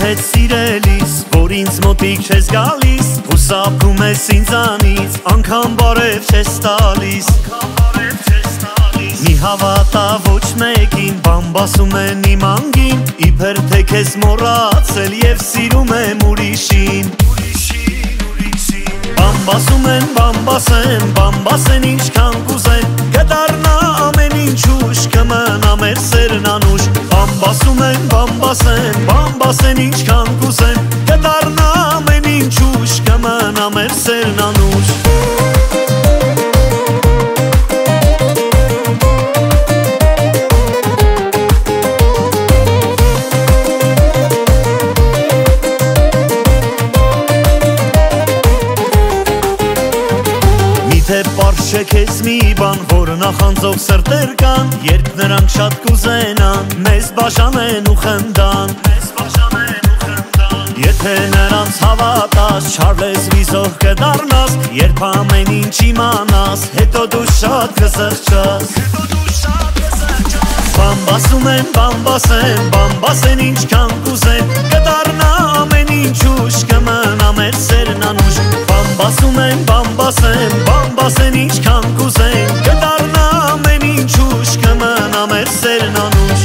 հետ սիրելիս, որ ինձ մոտիկ չես գալիս, խուսափում ես ինձանից, անգամ բարև չես տալիս։ Մի հավատա ոչ մեկին, բամբասում են իմ անգին, իբր թե քեզ մոռացել և սիրում եմ ուրիշին։ Բամբասում են, բամբասեն ինչքան կուզեն, կդառնա ամեն ինչ ուշ, կմնա մեր սերն անուշ։ Բամբասում են, բամբասեն ինչքան կուզեն, կդառնա ամեն ինչ ուշ, կմնա մեր սերն անուշ։ Թե պարզ չէ քեզ մի բան, որ նախանձով սրտեր կան, երբ նրանք շատ կուզենան, մեզ բաժանեն ու խնդան։ Եթե նրանց հավատաս, չար լեզվիզով կդառնաս, երբ ամեն ինչ իմանաս, հետո դու շատ կզղջաս։ Բամբասում են, բամբասեն ինչքան կուզեն, կդառնա ամեն ինչ ուշ, կմնա մեր սերն անուշ։ Բամբասում են, բամբասեն ինչքան կուզեն, կդառնա ամեն ինչ ուշ, կմնա մեր սերն անուշ։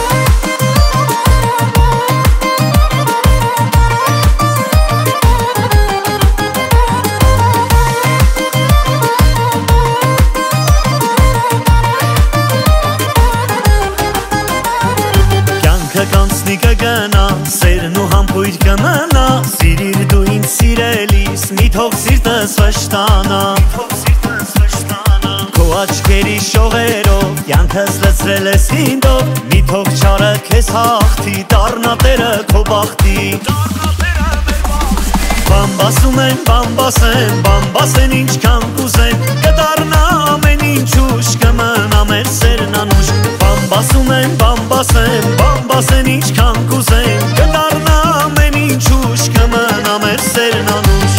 Կանցնի կգնա, սերն ու համբույր կմնա, սիրիր դու ինձ սիրելիս, մի թող սիրտս վշտանա։ Քո աչքերի շողերով, կյանքս լցրել ես հինդով, մի թող չարը քեզ հաղթի, դառնա տերը քո բախտի։ Բամբասում են, բամբասեն ինչքան կուզեն, կդառնա ամեն ինչ ուշ, կմնա մեր սերն անուշ։ Բամբասում են, բամբասեն ինչքան կուզեն, կդառնա ամեն ինչ ուշ, կմնա մեր սերն անուշ։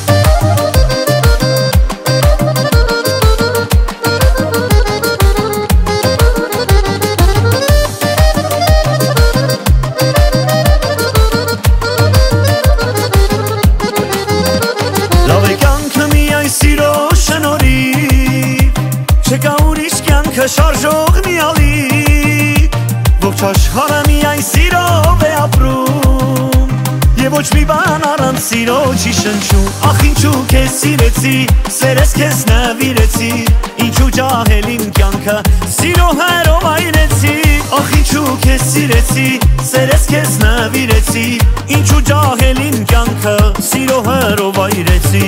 Լավ է կյանքը միայն սիրո շնորհիվ, չկա ուրիշ կյանքը շարժող մի ալիք, ողջ աշխարհը միայն սիրով է ապրում, և ոչ մի բան առանց սիրո չի շնչում։ Ախ ինչու քեզ սիրեցի, սերս քեզ նվիրեցի, ինչու ջահել իմ կյանքը, սիրո հերով այրեցի։ Ախ ինչու քեզ սիրեցի, սերս քեզ նվիրեցի, ինչու ջահել իմ կյանքը, սիրո հերով այրեցի։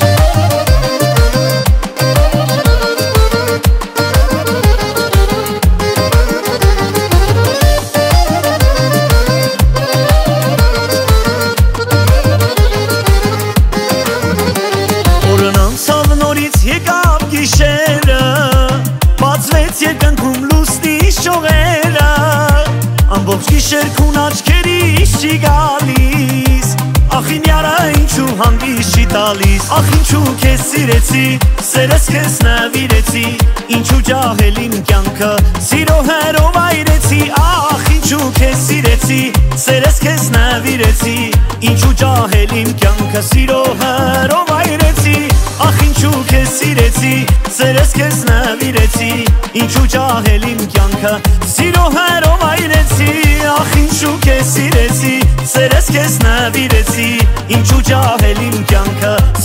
Եկավ գիշերը, բացվեց երկնքում լուսնի շողերը, ամբողջ գիշեր քուն աչքերիս չի գալիս, ախ իմ յարը ինչու հանգիստ չի տալիս։ Ախ ինչու քեզ սիրեցի, սերս քեզ նվիրեցի, ինչու ջահել իմ կյանքը, սիրո հերով այրեցի։ Ախ ինչու քեզ սիրեցի, սերս քեզ նվիրեցի, ինչու ջահել իմ կյանքը, սիրո հերով այրեցի։ Ախ ինչու քեզ սիրեցի, սերս քեզ նվիրեցի, ինչու ջահել իմ կյանքը, սիրո հերով այրեցի։ Ախ ինչու քեզ սիրեցի, սերս քեզ նվիրեցի, ինչու ջահել իմ կյանքը,